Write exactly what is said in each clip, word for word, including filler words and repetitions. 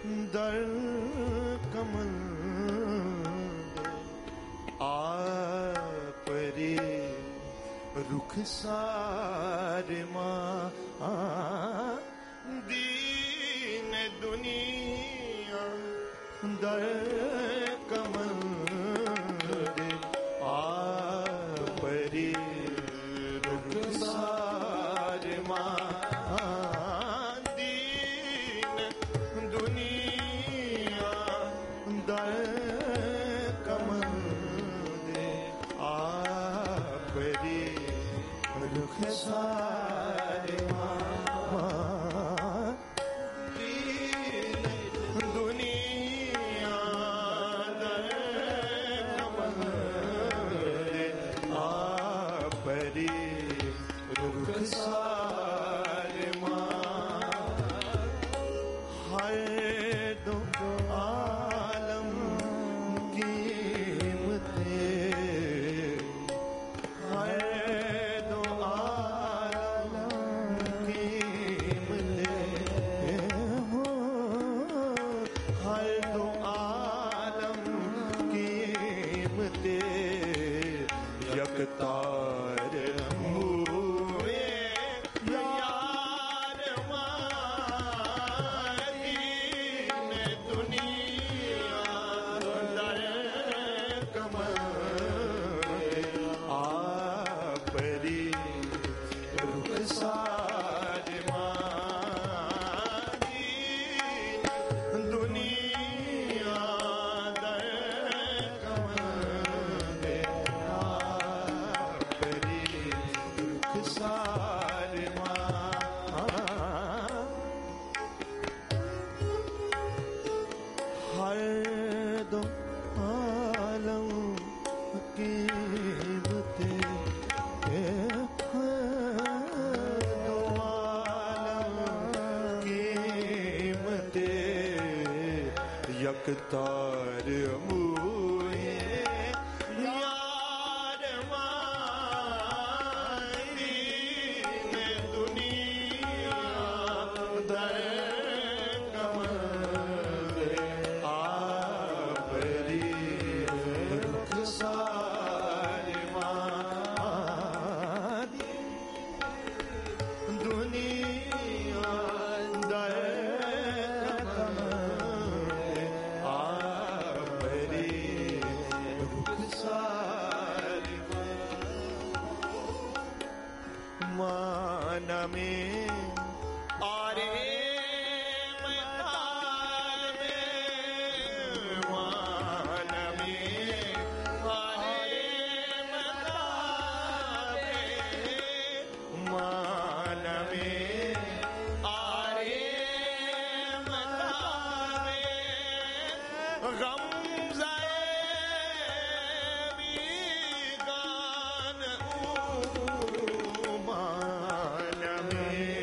दर कमल आपरे रुख सार मां दीन दुनिया दर कमल आपरे रुख सार मां दीन दुनिया दर कमल आपरे रुख सार मां दीन दुनिया दर कमल आपरे रुख सार मां हर दो आलम कीमते हर दो आलम कीमते हो हर दो आलम कीमते यकतार हुए यार दीन दुनिया दर कमल आपरी रुख सार मां दीन दुनिया दर कमल आपरी रुख सार मां हर दो आलम कीमते हर दो आलम कीमते यकतार मुए यार मां दीन दुनिया दर कमल आपरी रुख सार मां दुनिया दर कमल आपरी रुख सार मान में आरे मैदान में मान में आरे मैदान में मान में आरे मैदान में गमज़े बीगान मान में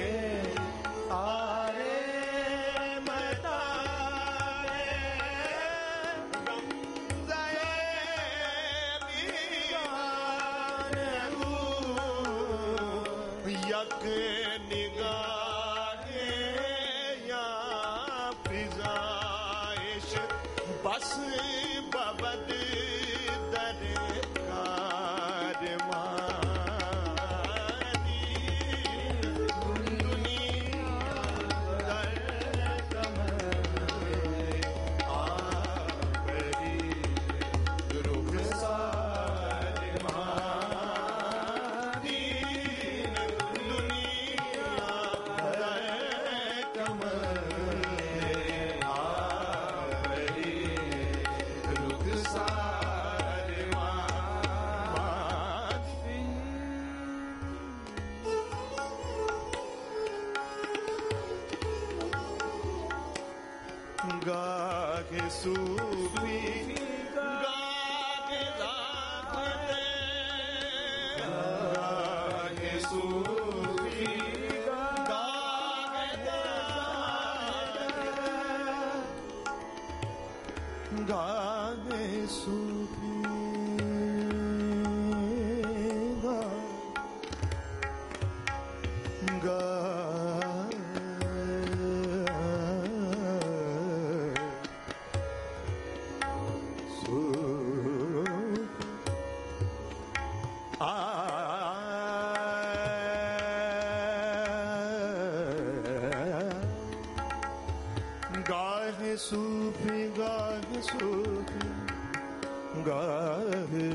आरे मैदान गमज़े बीगान यक निगाहे या फिजाइश बस बबद दरकार मां दीन दुनिया दर कमल आपरी रुख सार मां दीन दुनिया दर कमल आपरी रुख सार मां गाहे सूफी गाहे जागते गाहे सूफी गाहे जागते गाहे सूफी गा सूफी गाहे सूफी गाहे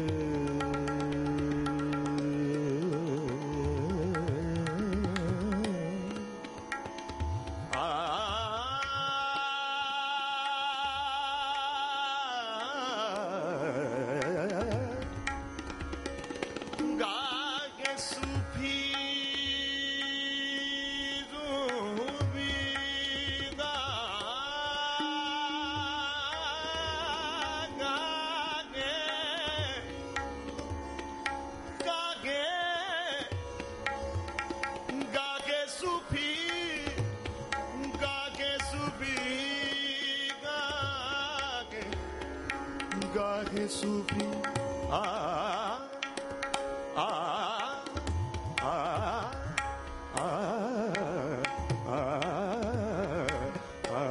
गाहे सूफी आ आ आ आ आ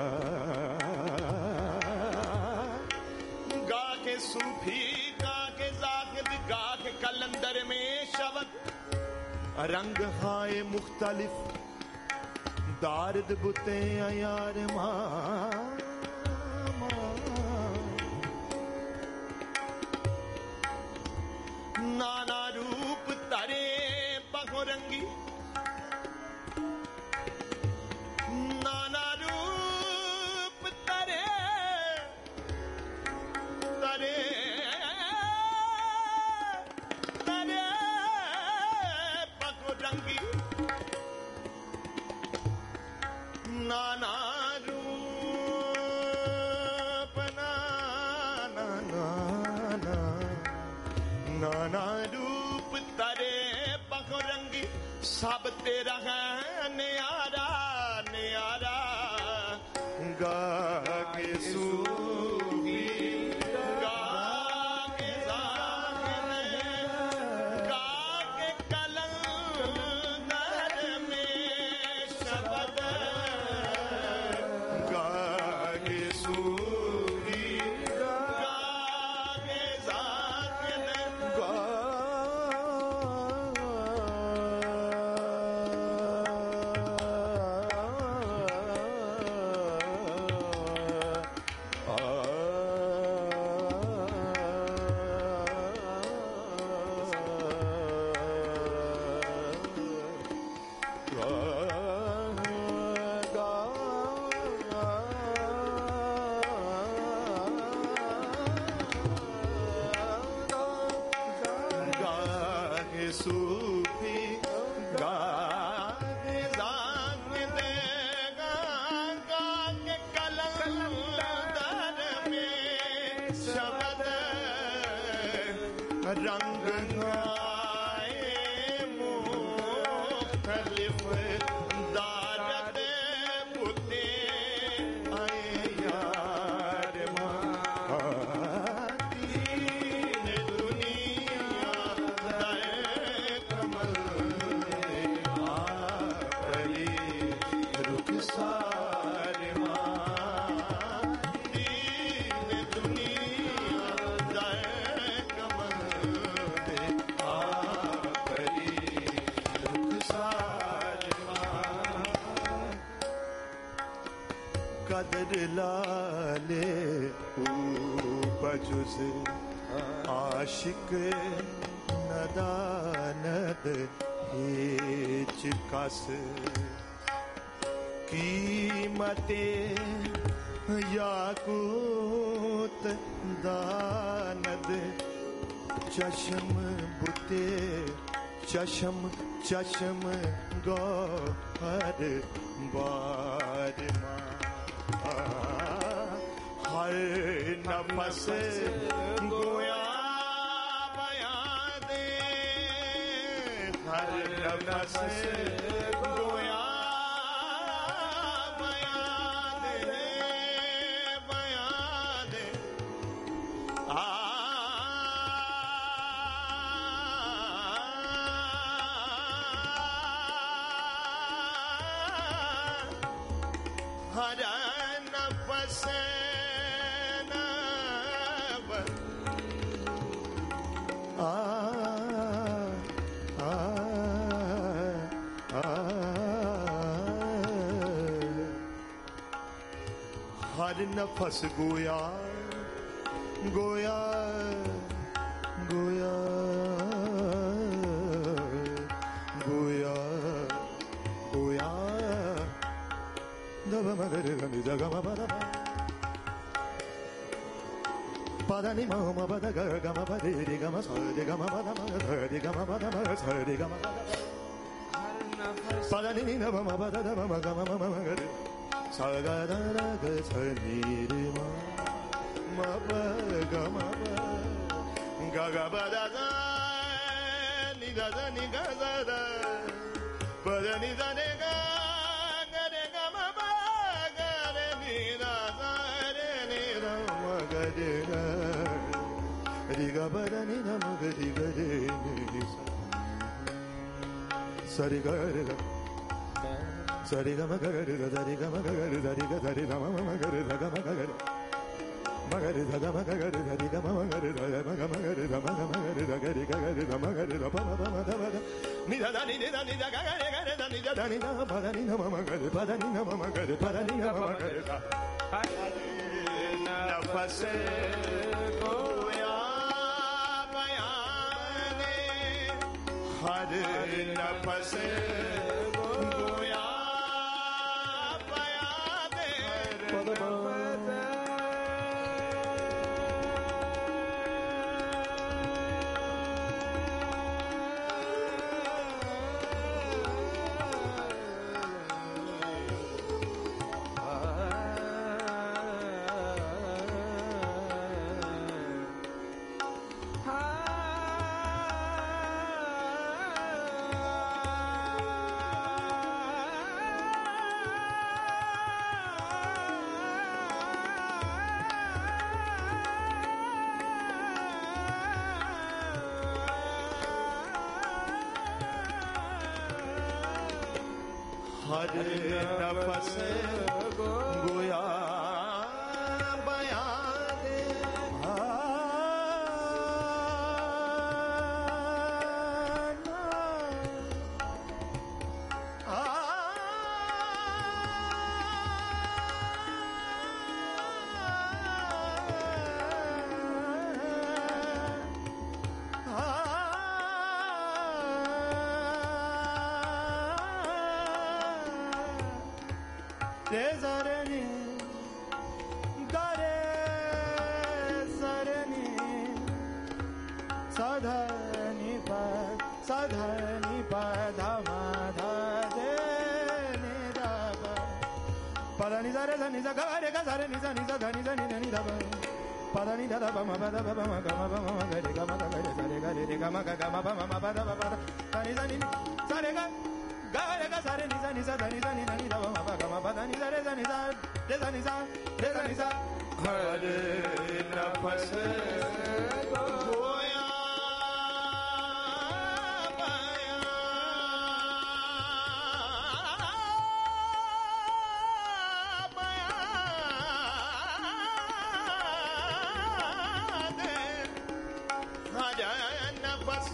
गाहे सूफी गाहे जाहिद गाहे कलंदर में शब्द रंग हाय मुख्तलिफ दारद बुते यार मां नाना रूप तारे बहुरंगी नाना रूप तारे तारे तारे बहुरंगी नाना रूप नाना नाना नाना रूप तारे बहुरंगी सब तेरा है न्यारा न्यारा गाके सूफी गाके जाहिद गाके कलंदर में शब्द गाके सूफी गाके जाहिद सूफी गाहे जाहिद गाके कलंदर में शब्द रंग आए मुख्तलिफ दारद बुते आए यार मां दीन दुनिया कदर लाले उपजुज आशिक नदानद हेच कस कीमते याकूत दानद चशम बुते चशम चशम गौहर बार हर नफस गोया बयां दे हर नफस गोया बयां दे बयां दे आ हर नफस आ आ आ हर नफस गोया गोया गोया गोया गोया दब मगर गनि जगम बदा पदनि मम बद गम बदे रे गम सरे गम बद मग रे गम बद मग सरे गम पदनि नि नम बद दम गम मम मगर सगा द ग सनि रे म म ब ग म ब ग ग ब द द नि द द नि ग द द ब द नि द ने ग ग रे ग म ब ग रे नि द द रे नि द म ग रे ग रि ग ब द नि द म ग रि ग रे नि स सरि ग रे ग सरि ग म ग रे ग रि ग म ग रे रि ग रि ग म म ग रे ग म ग रे म ग रे ग म ग रे रि ग म म ग रे ग म ग म ग रे ग म ग म ग रे ग रि ग रे ग म ग रे प म प म द म द नि द द नि नि द नि द ग ग रे ग रे द नि द द नि द प द नि न म म ग रे प द नि न म म ग रे प द नि न म म ग रे नफस गोया बयाने हर नफस गोया बयाने हर नफस गोया बयाने रे रे नि ग रे सरे नि सा ध नि प सा ध नि प ध म ध दे नि द प प द नि द रे ध नि द ग रे ग स रे नि द नि द ध नि द नि द नि द प प द नि द द प म प द प प म ग म प म म ग रे ग म ग ग रे स रे ग रे रे ग म ग ग म प म म प द प प द नि द नि स रे ग ग रे ग स रे नि द नि द ध नि द नि द नि द प म प ग म प द नि द रे द नि द रे द नि द रे द नि द हर नफस गोया बयाने हर नफस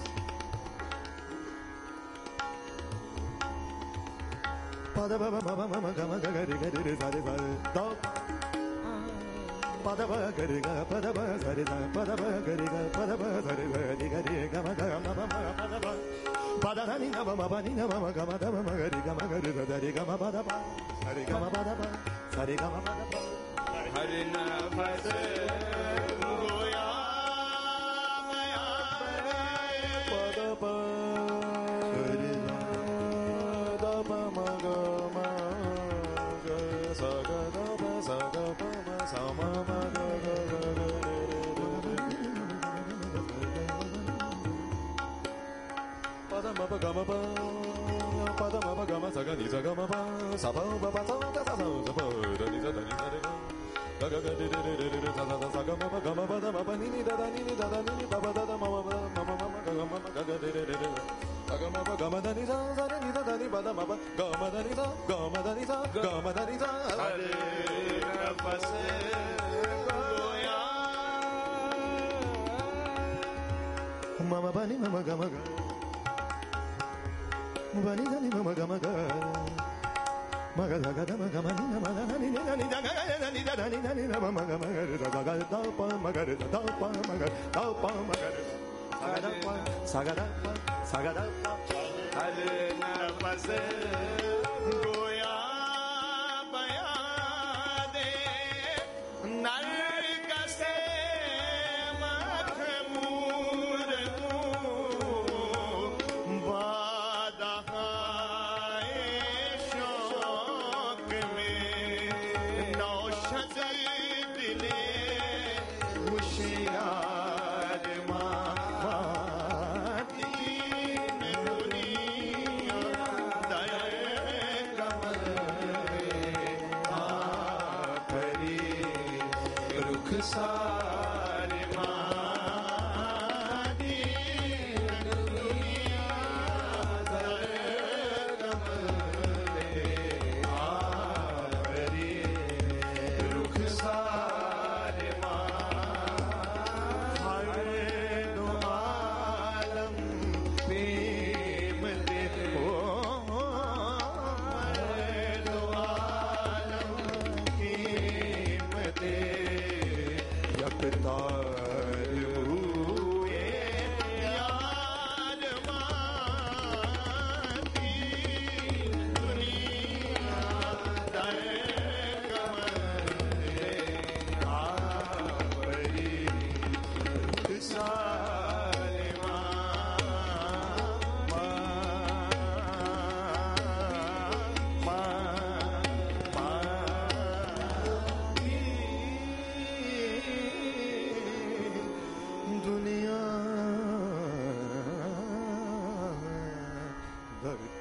पद ब म म म ग म ग रे ग रे सा रे सा द पद ब ग रे ग पद ब स रे सा पद ब ग रे ग पद ब स रे ग रे ग रे ग म ग म म म पद ब पद ध नि न म म प नि न म म ग म द म म ग रे ग म ग रे द रे ग म प द प स रे ग म प द प स रे ग म प द प हर नफस गोया पद प रे द प म ग म ग स ग द प स ग प म स म म ग ग ग ग रे रे पद म प ग म प पद म प ग म स ग नि स ग म प स प प प स ग स स स प द नि स द नि स रे ग ग ग रे रे रे रे रे स स स ग म प ग म प द म प नि नि द द नि नि द द नि नि प प द द म म म म म म ग ग म म ग ग रे रे रे रे ग म प ग म द नि स स रे नि द द नि प द म प ग म द नि स ग म द नि स ग म द नि स हर नफस गोया म म प नि म म ग म ग म प नि द नि म म ग म ग म हर नफस गोया बया दे नरकस मखमूर बादहाए शौक में नौशद दिले होशियार सारे मादी दुनिया दरगमले आफरी रुख सारे हर दो आलम प्रेम दे हो हर दो आलम प्रेम दे तार हुए यार माती दुनिया दरगमले आफरी सारे दुनिया धरती